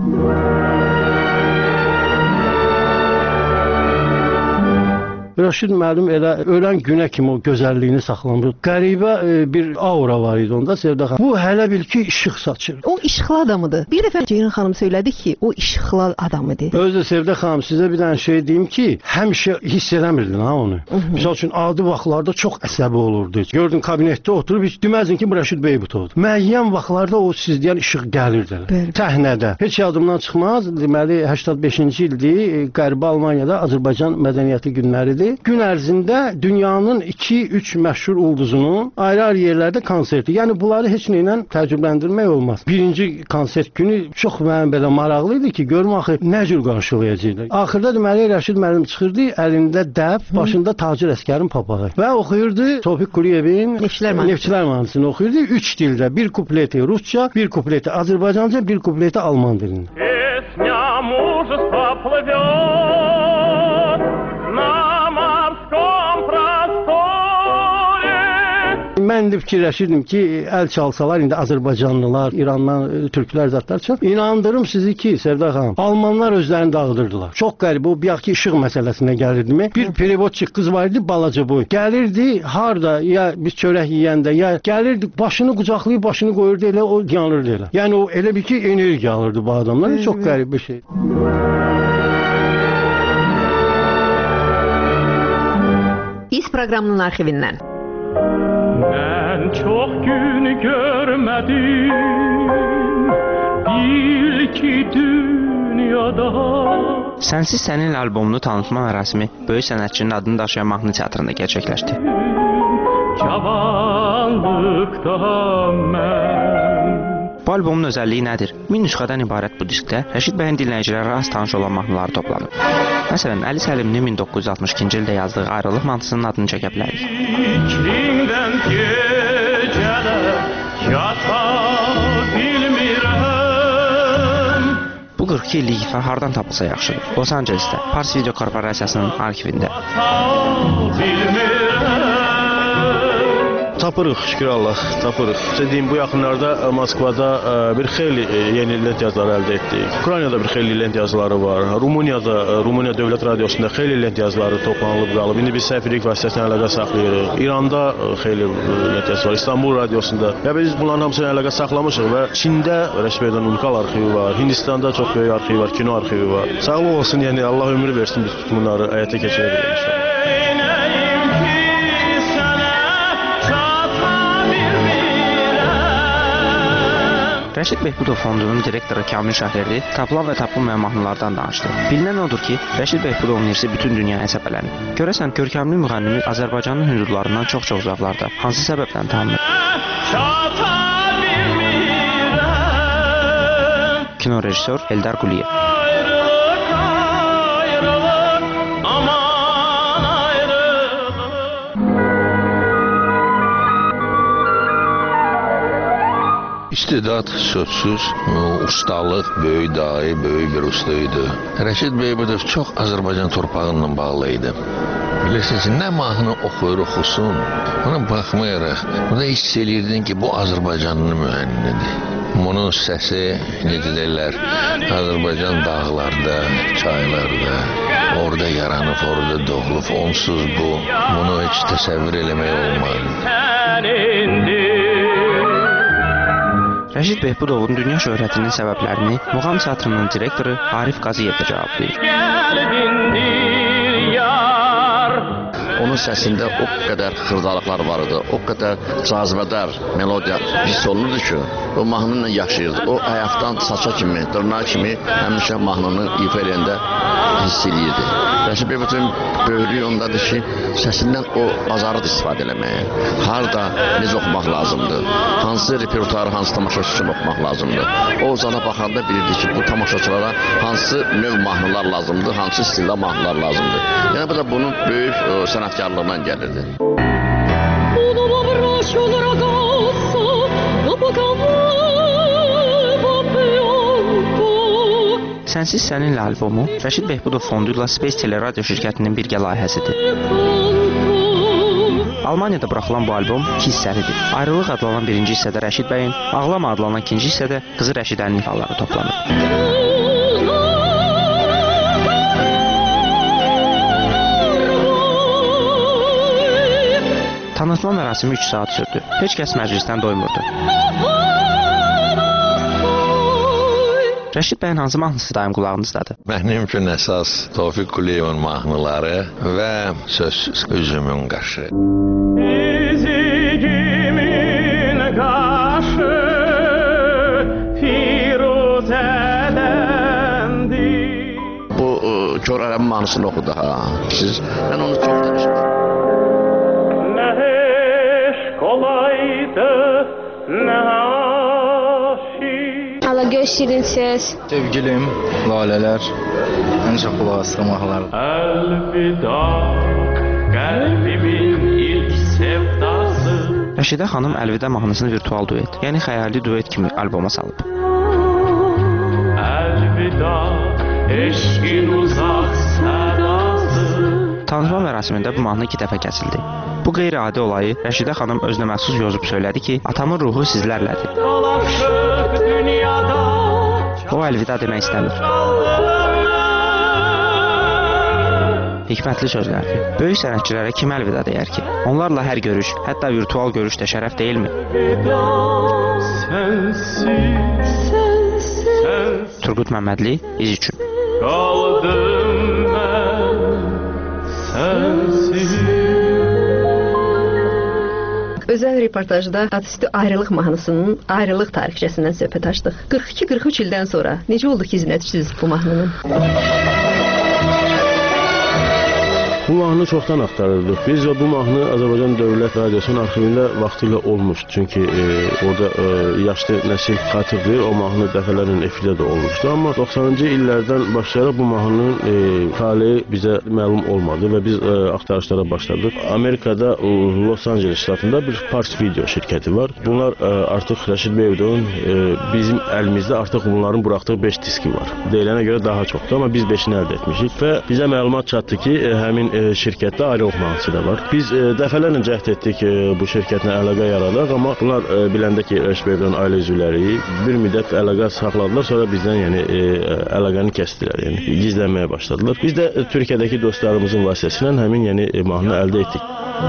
Rəşid müəllim elə ölən günə kimi o gözəlliyini saxlamışdı. Qəribə e, bir aura var idi onda Sevda xanım. Bu hələ bil ki işıq saçır. O işıqlı adamıdır. Bir dəfə Ceyran xanım söylədi ki, o işıqlı adam idi. Özü Sevda xanım sizə bir dənə şey deyim ki, həmişə hiss eləmirdin ha onu. Məsəl üçün adi vaxtlarda çox əsəbi olurdu. Gördün kabinetdə oturub heç deməzdin ki, bu Rəşid Bəyətovdur. Müəyyən vaxtlarda o sizdən işıq gəlirdi. Təhnədə. Heç yadımdan çıxmaz. Deməli səksən beşinci ildir. Qərbi Almaniyada Azərbaycan mədəniyyəti günləridir. Gün ərzində dünyanın iki üç məşhur ulduzunun ayrı-ayrı yerlərdə konserti. Yəni bunları heç nə ilə təcrübələndirmək olmaz. Birinci konsert günü çox mənim belə maraqlı idi ki, görüm axı nə cür qarşılayacaqlar. Axırda deməli Rəşid müəllim çıxırdı, əlində dəb, başında Tacir Əsgərin papağı və oxuyurdu Tofiq Quliyevin Neftçilər mahnısını oxuyurdu üç dildə. Bir kupleti Rusça, bir kupleti Azərbaycanca, bir kupleti Alman dilində. Песня мужества плывет на морском пространстве. mən də fikirləşirdim ki, əl çalsalar indi Azərbaycanlılar, İrandan türklər zətlər çox. İnandırım sizi ki, Sevda xanım, Almanlar özlərini dağıdırdılar. Çox qəribə, o bir ki işıq məsələsinə gəlirdimi? Bir perivodçik qız var idi, balaca boy. Gəlirdi harda ya biz çörək yeyəndə ya gəlirdi başını qucaqlayıb başını qoyurdu elə o yanırdı elə. Yəni o elə bir ki enerji alırdı bu adamlar. Evet. Çox qəribə bir şey. İz proqramının arxivindən. Mən çox gün görmədim, bil ki dünyada. Sənsiz Sənin albomunu tanıtma mərasimi böyük sənətçinin adını daşıyan mahnı teatrında gerçəkləşdi. Cavanlıqda mən. Bu albomun özəlliyi nədir? Min nüsxədən ibarət bu diskdə Rəşid bəyin dinləyicilərə az tanış olan mahnıları toplanıb. Məsələn, Əli Səlimli min doqquz yüz altmış ikinci ildə yazdığı Ayrılıq mahnısının adını çəkə bilərik. İklindən gecələr yata bilmirəm. Bu qırx iki illik ifa hardan tapılsa yaxşıdır? Los Angelesdə, Pars Video Korporasiyasının arxivində. Tapırıq, şükür Allah, tapırıq. Dediyim bu yaxınlarda Moskvada bir xeyli yeni lent yazıları əldə etdik. Ukraynada bir xeyli lent yazıları var. Rumuniyada, Rumuniya Dövlət Radiosunda xeyli lent yazıları toplanılıb qalıb. İndi biz səfirlik vasitəsilə əlaqə saxlayırıq. İranda xeyli lent yazısı var. İstanbul Radiosunda. Və biz bunların hamısını əlaqə saxlamışıq və Çində Rəşid bəydən unikal arxivi var. Hindistanda çox böyük arxivi var, kino arxivi var. Sağlıq olsun, yəni Allah ömür versin biz bunları həyata keçirə bilərik inşallah. Rəşid Behbudov Fondunun direktoru Kamil Şahverdi tapılan və tapılmayan mahnılardan danışdı. Bilinən odur ki, Rəşid Behbudovun irsi bütün dünyaya səpələnib. Görəsən, görkəmli müğənnimi Azərbaycanın hündürlarından çox-çox uzaqlarda hansı səbəbdən tanınır? Kino rejissor Eldar Quliyev. İstedad sözsüz, ustalıq, böyük dahi, böyük bir usta idi. Rəşid Behbudov çox Azərbaycan torpağından bağlı idi. Bilirsiniz, nə mahnı oxuyur, oxusun, ona baxmayaraq, burada hiss edirdin ki, bu Azərbaycanın müğənnidir. Onun səsi, necə deyirlər, Azərbaycan dağlarda, çaylarda, orada yaranıb, orada doğulub, onsuz bu, bunu heç təsəvvür eləmək olmaz. Rəşid Behbudovun dünya şöhrətinin səbəblərini Muğam Teatrının direktoru Arif Qaziyev də cavablayır. Onun səsində o qədər xırdalıqlar var idi, o qədər cazibədar melodiya hiss olunurdu ki, o mahnıyla yaşayırdı. O ayaqdan saça kimi, dırnağı kimi həmişə mahnını ifa eləyəndə hiss eləyirdi. Rəşid Behbudovun böyüklüyü ondadır ki, səsindən o bacarıdı istifadə eləməyə. Harada necə oxumaq lazımdır, hansı repertuarı, hansı tamaşaçı üçün oxumaq lazımdır. O zala baxanda bilirdi ki, bu tamaşaçılara hansı növ mahnılar lazımdır, hansı stildə mahnılar lazımdır. Yəni bu da bunun böyük sənətkarlığından gəlirdi. Sənsiz Səninlə albomu Rəşid Behbudov Fondu ilə Space Teleradio şirkətinin birgə layihəsidir. Almaniyada buraxılan bu albom iki hissəlidir. Ayrılıq adlanan birinci hissədə Rəşid bəyin, Ağlama adlanan ikinci hissədə qızı Rəşidənin ifaları toplanır. Tanıtma mərasimi üç saat sürdü. Heç kəs məclisdən doymurdu. Rəşid bəyin hansı mahnısı daim qulağınızdadır? Mənim üçün əsas Tofiq Quliyevin mahnıları və sözsüz Üzümün qaşı. Üzümün qaşı firuzədəndir. Bu Kör Ərəb mahnısını oxudu ha. Siz, mən onu çox demişim. Nə eş kolaydı, nə Alagöz şirin ses. Sevgilim, lalələr, ən çox qulaq asıram mahnılar. Əlvida, qəlbimin ilk sevdası. Rəşidə xanım Əlvida mahnısını virtual duet, yəni xəyali duet kimi alboma salıb. Əlvida, eşqin uzaq sədası. Tanışma mərasimində bu mahnı iki dəfə kəsildi. Bu qeyri-adi olayı Rəşidə xanım özünə məxsus yozub söylədi ki, atamın ruhu sizlərlədir. O əlvida demək istəmir. Hikmətli sözlərdir. Böyük sənətçilərə kim əlvida deyər ki? Onlarla hər görüş, hətta virtual görüş də şərəf deyilmi? Turqut Məmmədli, İz üçün. Qaldım mən sənsiz. Özəl reportajda adı ayrılıq mahnısının ayrılıq tarixçəsindən söhbət açdıq. qırx iki qırx üç ildən sonra necə oldu ki, izinə düşdünüz bu mahnının? Bu mahnı çoxdan axtarırdıq. Biz və bu mahnı Azərbaycan Dövlət Radiosunun arxivində vaxtilə olmuş. Çünki e, orada e, yaşlı nəsil xatırlayır, o mahnı dəfələrlə efirdə də olmuşdu. Amma doxsanıncı illərdən başlayaraq bu mahnının e, taleyi bizə məlum olmadı və biz e, axtarışlara başladıq. Amerikada e, Los Angeles ştatında bir Pars Video şirkəti var. Bunlar e, artıq Rəşid Beyevdovun e, bizim əlimizdə artıq bunların buraxdığı beş diski var. Deyilənə görə daha çoxdur, amma biz beşini əldə etmişik və bizə məlumat çatdı ki, e, həmin şirkətdə ayrılıq mahnısı da var. Biz e, dəfələrlə cəhd etdik e, bu şirkətlə əlaqə yaradaq, amma bunlar e, biləndə ki, Rəşid Beyevdovun ailə üzvləri bir müddət əlaqə saxladılar, sonra bizdən yəni e, əlaqəni kəsdilər, yəni gizlənməyə başladılar. Biz də e, Türkiyədəki dostlarımızın vasitəsilə həmin yəni e, mahnını əldə etdik.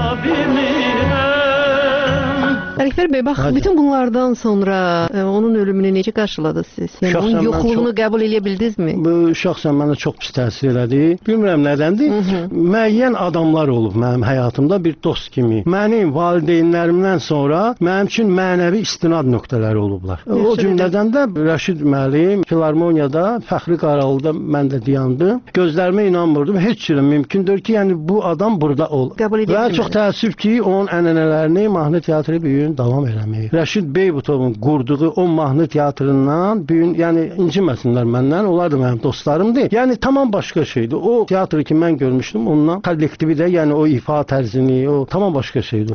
Ələkbər bəy, bax, Hadi. bütün bunlardan sonra e, onun ölümünü necə qarşıladınız siz? Yəni şəxsən onun yoxluğunu çox, qəbul edə bildinizmi? Bu şəxsən mənə çox pis təsir elədi. Bilmirəm nədəndir. Hı -hı. Müəyyən adamlar olub mənim həyatımda bir dost kimi. Mənim valideynlərimdən sonra mənim üçün mənəvi istinad nöqtələri olublar. Yaxşı, o cümlədən də Rəşid müəllim Filarmoniyada Fəxri Qaralıda mən də dayandım. Gözlərimə inanmırdım. Heç cürə mümkündür ki, yəni bu adam burada ol. Və çox təəssüf ki, onun ənənələrini mahnı teatrı büyün davam eləməyib. Rəşid Beybutovun qurduğu o mahnı teatrından büyün, yəni inciməsinlər məndən, onlar da mənim dostlarımdır. Yəni tamam başqa şeydir. O teatrı ki mən görmüşdüm, ondan kollektivi də, yəni o ifa tərzini, o tamam başqa şeydir.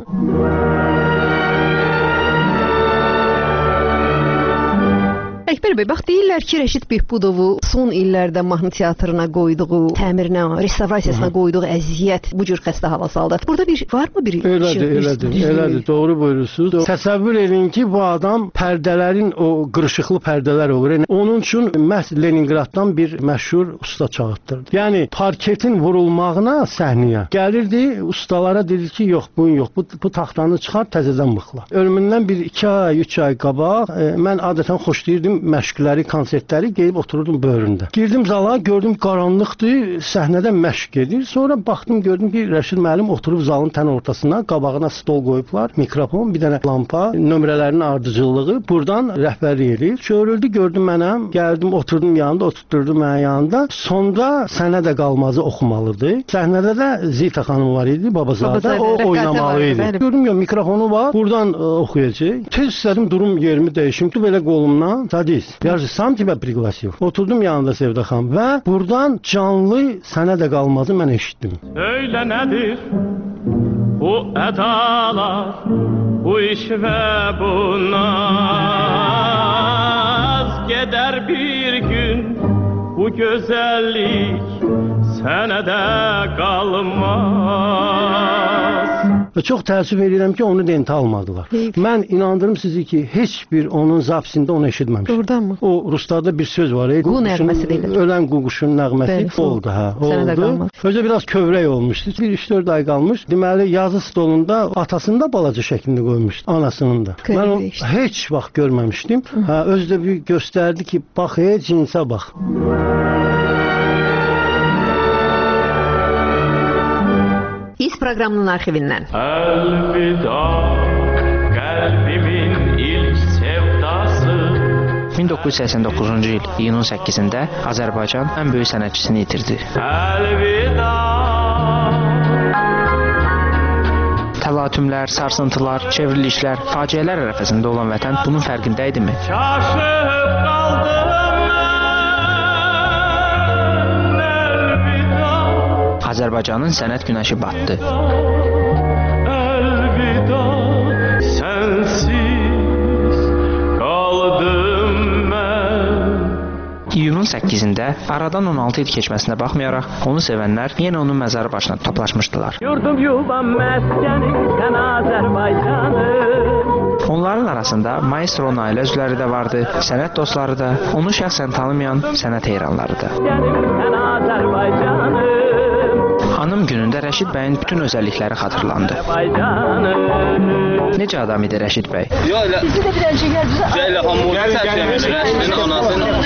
Ələkbər bəy, bax deyirlər ki, Rəşid Behbudovu son illərdə mahnı teatrına qoyduğu, təmirinə, restavrasiyasına qoyduğu əziyyət bu cür xəstə hala saldı. Burada bir varmı bir elədir, şey? Elədir, elədir, doğru buyurursunuz. Təsəvvür edin ki, bu adam pərdələrin o qırışıqlı pərdələr olur. Yəni, onun üçün məhz Leningraddan bir məşhur usta çağırtdırdı. Yəni parketin vurulmağına səhnəyə gəlirdi, ustalara dedi ki, yox, bu yox, bu, bu taxtanı çıxart, təzədən mıxla. Ölümündən bir iki ay, üç ay qabaq e, mən adətən xoşlayırdım məşqləri, konsertləri, gelib oturdum böhründə. Girdim zala, gördüm qaranlıqdır, səhnədə məşq gedir. Sonra baxdım, gördüm ki, Rəşid müəllim oturub zalın tən ortasına, qabağına stol qoyublar, mikrofon, bir dənə lampa, nömrələrin ardıcıllığı buradan rəhbərlik edir. Çörüldü, gördüm mənəm, gəldim, oturdum yanında, oturtdurdum mənim yanında. Sonra Sənə də qalmazı oxumalıdır. Səhnədə də Zita xanım var idi, Babazadə, o oynamalı idi. Gördüm ya, mikrofonu var, buradan ə, oxuyacaq. Tez istədim, durum yerimi dəyişim ki, belə qolumdan Sadis, yarısı sam тебя пригласил. Oturdum yanında Sevda xanım və buradan canlı Sənə də qalmazı mən eşitdim. Söylə nədir bu ədalar, bu iş və bu naz, gedər bir gün bu gözəllik sənə də qalmaz. Və çox təəssüf edirəm ki, onu dentə almadılar. Heyf. Mən inandırım sizi ki, heç bir onun zapsində onu eşitməmişdim. Doğrudanmı? O ruslarda bir söz var. Qu nəğməsi deyilir. Ölən ququşun nəğməsi Bəli, oldu. Hə, oldu. Özü biraz kövrək olmuşdu. bir üç dörd ay qalmış. Deməli, yazı stolunda atasını da balaca şəklində qoymuşdu, anasının da. Kövrək mən onu işte. heç vaxt görməmişdim. Hə, özü də bir göstərdi ki, bax, heç cinsə bax. İz proqramının arxivindən. Əlvida qəlbimin ilk sevdası. min doqquz yüz səksən doqquzuncu il iyunun səkkizində Azərbaycan ən böyük sənətçisini itirdi. Əlvida. Təlatümlər, sarsıntılar, çevrilişlər, faciələr ərəfəsində olan vətən bunun fərqində idimi? Çaşıb qaldım. Azərbaycanın sənət günəşi batdı. Əlvida, sənsiz qaldım mən. İyunun səkkizində aradan on altı il keçməsinə baxmayaraq onu sevənlər yenə onun məzarı başına toplaşmışdılar. Yurdum yuvam məskənim sən Azərbaycanım. Onların arasında maestro ailə üzvləri də vardı, sənət dostları da, onu şəxsən tanımayan sənət heyranları da. Anım günündə Rəşid bəyin bütün özəllikləri xatırlandı. Necə adam idi Rəşid bəy? Bizi də bir əncə gəldi. Cəylə hamur tərcəməsi Rəşidin anasının.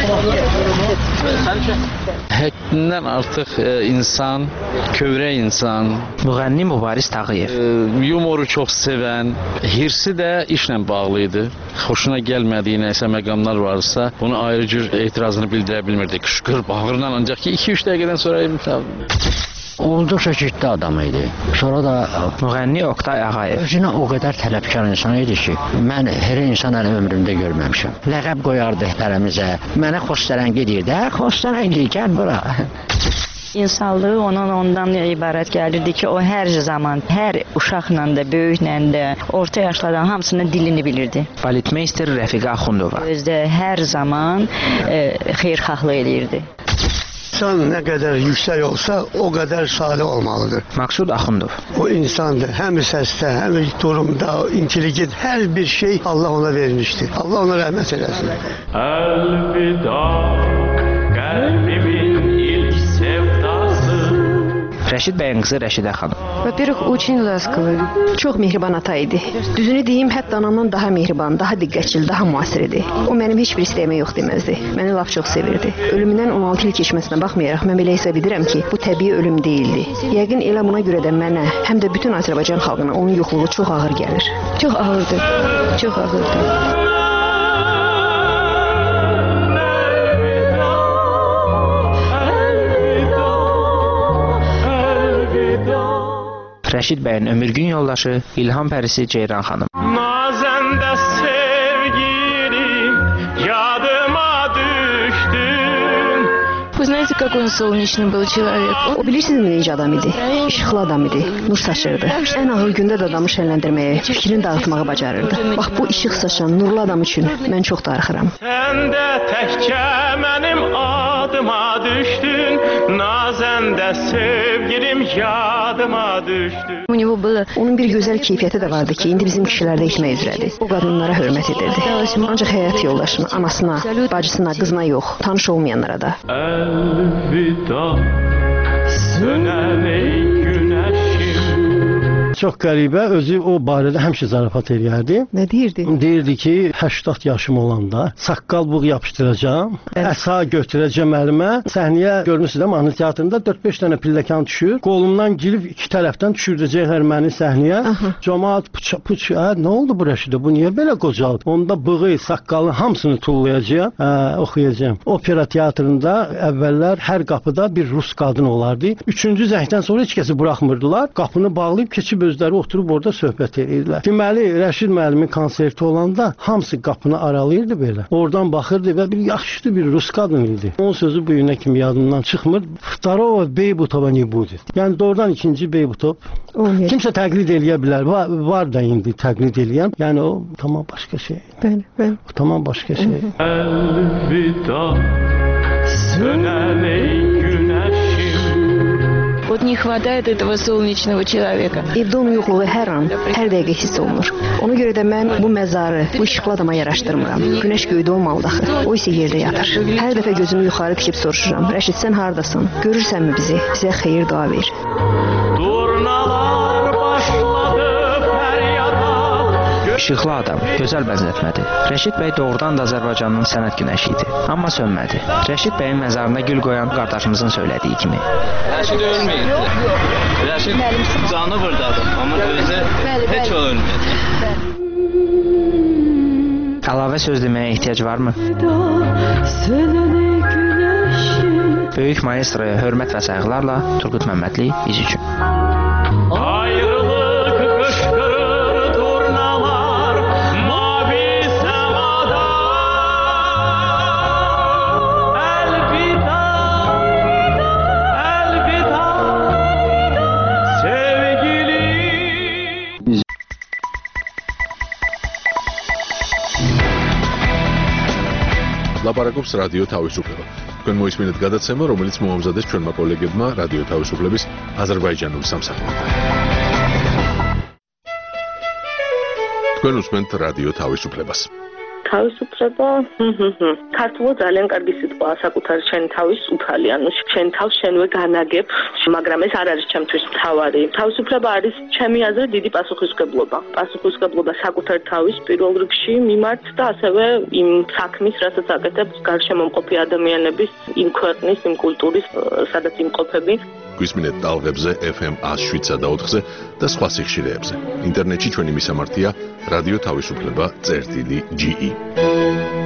Həddindən artıq e, insan, kövrək insan. Müğənni Mübariz Tağıyev. E, yumoru çox sevən, hirsi də işlə bağlı idi. Xoşuna gəlmədiyi nəsə məqamlar varsa, bunu ayrı cür etirazını bildirə bilmirdi. Qışqır, bağırla ancaq ki iki üç dəqiqədən sonra olduqca ciddi adam idi. Sonra da müğənni Oktay Ağayev. Özünə o qədər tələbkar insan idi ki, mən hər insan əli ömrümdə görməmişəm. Ləqəb qoyardı hərəmizə. Mənə xoşsərəng edirdi. Hə, xoşsərəng gəl bura. İnsanlığı onun ondan ibarət gəlirdi ki, o hər zaman, hər uşaqla da, böyüklə də, orta yaşlardan hamısının dilini bilirdi. Baletmeister Rəfiqə Axundova. Özdə hər zaman e, xeyirxahlıq edirdi. İnsan nə qədər yüksək olsa, o qədər sadə olmalıdır. Maqsud Axundov. O insandır. Həm səsdə, həm durumda, intelligent, hər bir şey Allah ona vermişdir. Allah ona rəhmət eləsin. Əlvida, qəlbimin ilk sevdası. Rəşid bəyin qızı Rəşidə xanım. Во-первых, очень lасковый. Çox mehriban ata idi. Düzünü deyim, hətta anamdan daha mehriban, daha diqqətçil, daha müasir idi. O mənim heç bir istəyimə yox deməzdi. Məni lap çox sevirdi. Ölümündən on altı il keçməsinə baxmayaraq mən belə hesab edirəm ki, bu təbii ölüm deyildi. Yəqin elə buna görə də mənə, həm də bütün Azərbaycan xalqına onun yoxluğu çox ağır gəlir. Çox ağırdı. Çox ağırdı. Rəşid bəyin ömürgün yoldaşı İlham Pərisi Ceyran xanım. Nazəndə sevgilim yadıma düşdün. Вы знаете, какой он солнечный был человек? O bilirsinizmi necə adam idi? İşıqlı adam idi, nur saçırdı. Ən ağır gündə də adamı şənləndirməyə, fikrini dağıtmağı bacarırdı. Bax bu işıq saçan, nurlu adam üçün mən çox darıxıram. Sən də təkcə mənim adıma düşdün. Nazəndə sevgilim yadıma düşdü. Onun bir gözəl keyfiyyəti də vardı ki, indi bizim kişilərdə etmək üzrədir. O qadınlara hörmət edirdi. Ancaq həyat yoldaşına, anasına, bacısına, qızına yox, tanış olmayanlara da. Əlvida, sönən ey günəşim. Çox qəribə, özü o barədə həmişə zarafat eləyərdi. Nə deyirdi? Deyirdi ki, səksən yaşım olanda saqqal buğ yapışdıracağam, əsa götürəcəm əlimə. Səhnəyə görmüsünüz də mahnı teatrında dörd beş dənə pilləkan düşür. Qolumdan girib iki tərəfdən düşürdəcəklər məni səhnəyə. Cəmaət puç puç, hə, nə oldu bu Rəşidə? Bu niyə belə qocaldı? Onda bığı, saqqalın hamısını tullayacağam, hə, oxuyacağam. Opera teatrında əvvəllər hər qapıda bir rus qadın olardı. Üçüncü zəngdən sonra heç kəsi buraxmırdılar. Qapını bağlayıb keçib özləri oturub orada söhbət edirlər. Deməli, Rəşid müəllimin konserti olanda hamısı qapını aralayırdı belə. Oradan baxırdı və bir yaxşı bir rus qadın idi. Onun sözü bu günə kimi yadımdan çıxmır. Vtorого Beybutova не будет. Yəni doğrudan ikinci Beybutov. Kimsə təqlid eləyə bilər. Var, var da indi təqlid eləyən. Yəni o tamam başqa şey. Bəli, bəli. O tamam başqa şey. Əlvida, sönən ey günəşim. Вот не хватает этого солнечного человека. Evdə onun yoxluğu hər an, hər dəqiqə hiss olunur. Ona görə də mən bu məzarı, bu işıqlı adama yaraşdırmıram. Günəş göydə olmalıdır axı. O isə yerdə yatır. Hər dəfə gözümü yuxarı dikib soruşuram. Rəşid, sən hardasan? Görürsənmi bizi? Bizə xeyir dua ver. Durnalar başladı fəryada. İşıqlı adam, gözəl bənzətmədir. Rəşid bəy doğrudan da Azərbaycanın sənət günəşi idi. Amma sönmədi. Rəşid bəyin məzarına gül qoyan qardaşımızın söylədiyi kimi. Rəşid ölməyəcək. Rəşid canı buradadır, amma özü heç ölməyəcək. Əlavə söz deməyə ehtiyac varmı? Böyük maestroya hörmət və sayğılarla Turqut Məmmədli biz üçün. Ayrılıq qışqırır turnalar mavi səmada. Əlvida, əlvida, sevgilim. ლაპარაკობ არსებობს რადიო თავისუფლება. თქვენ მოისმინეთ გადაცემა, რომელიც მოამზადეს ჩვენმა კოლეგებმა რადიო თავისუფლების აზერბაიჯანული სამსახურიდან. თქვენ უსმენთ რადიო თავისუფლებას. თავისუფლება, ქართულად ძალიან კარგი სიტყვაა, საკუთარი შენი თავის უფალი, ანუ შენ თავს შენვე განაგებ, მაგრამ ეს არ არის ჩემთვის მთავარი. თავისუფლება არის ჩემი აზრით დიდი პასუხისმგებლობა. პასუხისმგებლობა საკუთარი თავის პირველ რიგში მიმართ და ასევე იმ საქმის, რასაც აკეთებს გარშემო მყოფი ადამიანების, იმ ქვეყნის, იმ კულტურის, სადაც იმყოფები. გვისმინეთ ტალღებზე ეფ ემ one oh seven და ოთხზე და სხვა სიხშირეებზე. ინტერნეტში ჩვენი მისამართია რადიო თავისუფლება წერტილი ჯი ი.